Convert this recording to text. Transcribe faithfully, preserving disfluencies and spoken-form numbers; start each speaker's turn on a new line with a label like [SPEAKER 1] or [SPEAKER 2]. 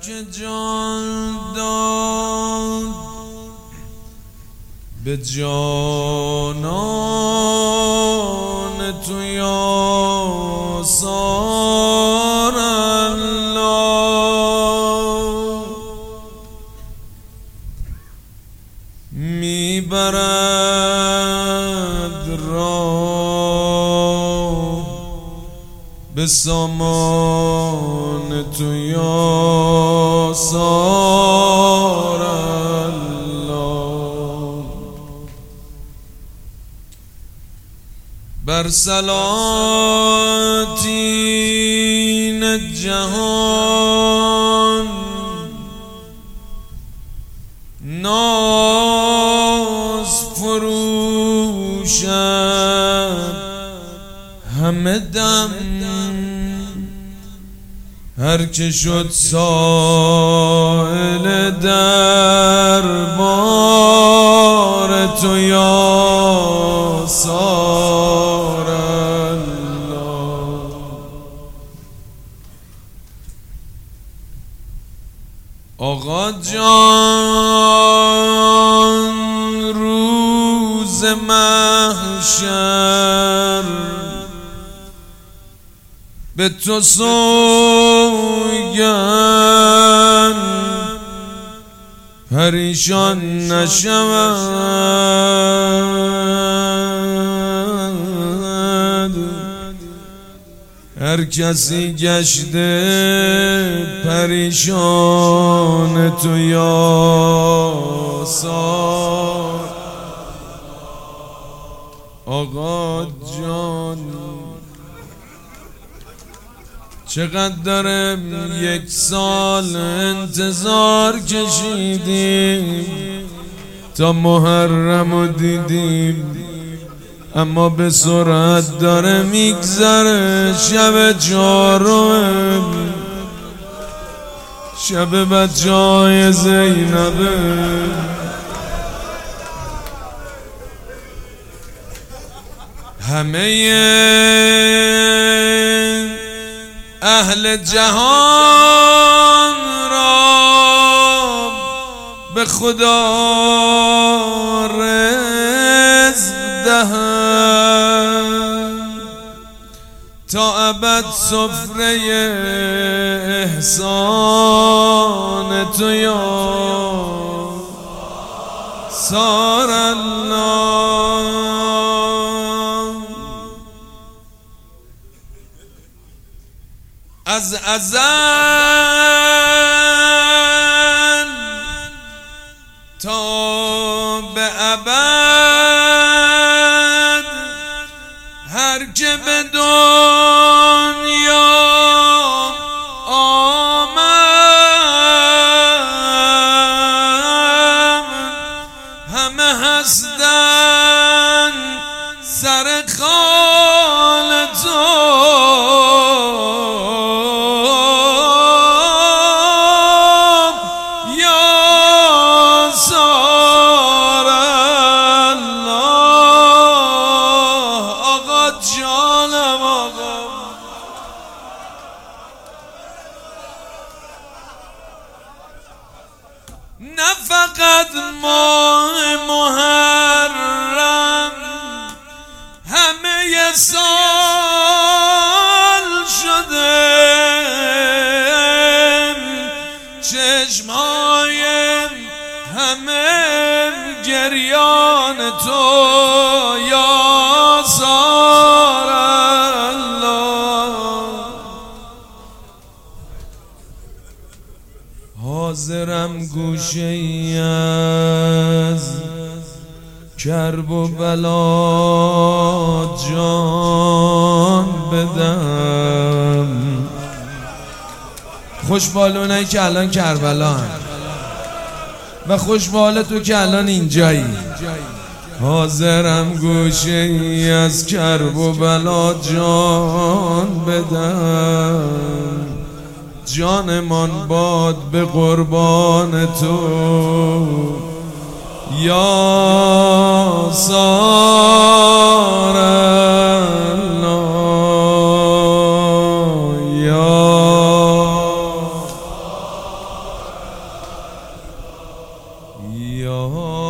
[SPEAKER 1] که جان داد به جانان تو یا سار الله میبرد راه به سامان تو یا سار الله بر سلاطین جهان ناز فروشد همه دم هر که شد سائل دربار تو یا سار الله آقا جان روز محشر به تو سوگن پریشان نشود هر کسی گشته پریشان تو یا سار آقا جان چقدر دارم یک سال انتظار کشیدیم تا محرمو دیدیم اما به سرعت داره میگذره شب چهارم شب بچه‌های زینبه همه اهل جهان را به خدا رزق دهند تا ابد سفره احسان تو یا سار الله از ازل تا به ابد هر که به دنیا آمد همه هستن سر خال تو نه فقط ماه محرم همه سال شده چشمای همه گریان تو یا سار الله حاضرم گوشه ای از کرب و بلا جان بدم خوشبالونایی که الان کربلا هم و خوشبال تو که الان اینجایی حاضرم گوشه ای از کرب و بلا جان بدم جانمان باد به قربان تو یا سار الله یا یا